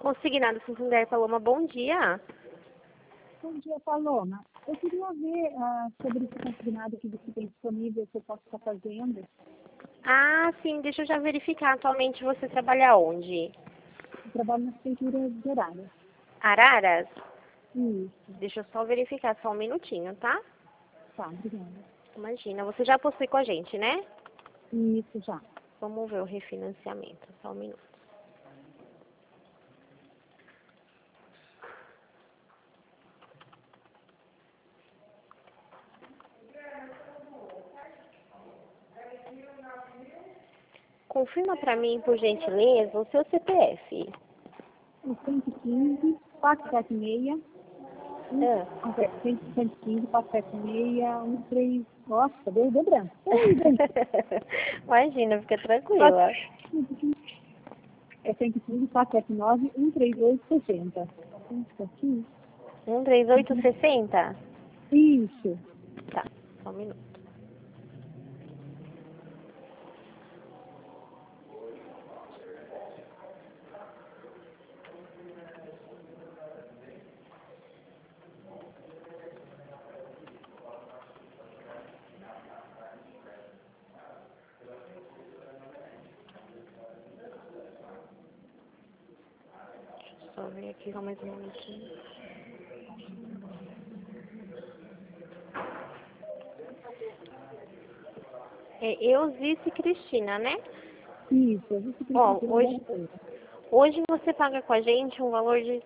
Consignado Santander, Paloma, bom dia. Bom dia, Paloma. Eu queria ver sobre esse consignado que você tem disponível, que eu posso estar fazendo. Ah, sim, deixa eu já verificar. Atualmente você trabalha onde? Eu trabalho na prefeitura de Araras. Araras? Isso, Deixa eu só verificar, só um minutinho, tá? tá, obrigada. Imagina, você já possui com a gente, né? Isso, já. Vamos ver o refinanciamento, só um minuto. Confirma pra mim, por gentileza, o seu CPF. O 115, 476, Ah. 115, 476, 13... Nossa, deu branco. Peraí, branco. Imagina, fica tranquila. É 115, 479, 138, 60. Isso aqui? 13860? Isso. Tá, só um minuto. Deixa eu só ver aqui só mais um minutinho. É Euzice Cristina, né? Isso, eu vi que Ó, tem hoje você paga com a gente um valor de R$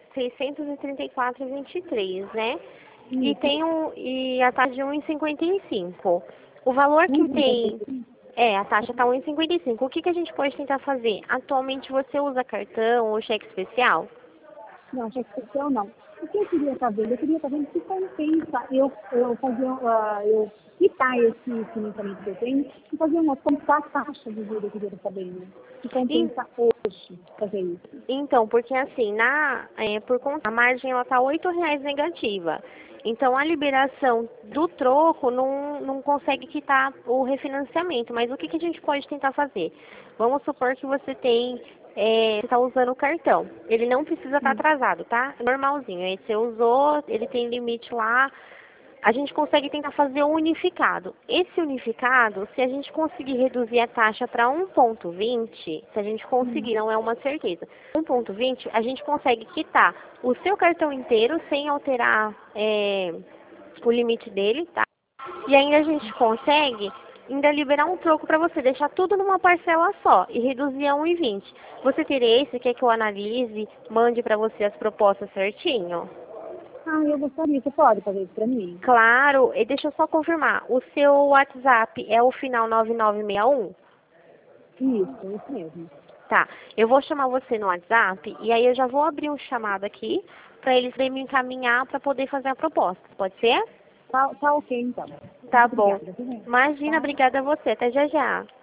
634,23, né? E Isso, tem e a taxa de 1,55. O valor que tem, 1,55. a taxa tá 1,55. O que a gente pode tentar fazer? Atualmente você usa cartão ou cheque especial? Não, cheque especial não. O que eu queria saber? Eu queria saber se compensa eu fazer, eu quitar esse financiamento que eu tenho e fazer uma comprar a taxa de juros, eu queria saber, né? Se E- compensa hoje fazer isso. Então, porque assim, por conta, a margem ela tá R$ 8,00 negativa. Então, a liberação do troco não consegue quitar o refinanciamento. Mas o que a gente pode tentar fazer? Vamos supor que você está usando o cartão. Ele não precisa estar atrasado, tá? Normalzinho. Aí você usou, ele tem limite lá. A gente consegue tentar fazer um unificado. Esse unificado, se a gente conseguir reduzir a taxa para 1,20, se a gente conseguir, não é uma certeza, 1,20, a gente consegue quitar o seu cartão inteiro sem alterar o limite dele, tá? E ainda a gente consegue ainda liberar um troco para você, deixar tudo numa parcela só e reduzir a 1,20. Você teria esse? Quer que eu analise, mande para você as propostas certinho? Ah, eu gostaria. Você pode fazer isso para mim? Claro, e deixa eu só confirmar. O seu WhatsApp é o final 9961? Isso mesmo. Tá, eu vou chamar você no WhatsApp e aí eu já vou abrir um chamado aqui para eles me encaminhar para poder fazer a proposta. Pode ser? Tá ok, então. Tá Muito bom. obrigada. Viu? Imagina, Tá? obrigada a você. Até já já.